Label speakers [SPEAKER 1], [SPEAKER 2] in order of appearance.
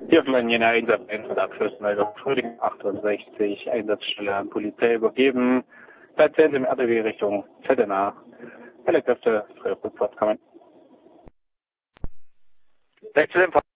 [SPEAKER 1] Hier von jener Einsatzabschlussmeldung Frühling 68, Einsatzstelle an Polizei übergeben. Patient im RTW Richtung Zettena. Alle Kräfte für Rückfahrt kommen. 16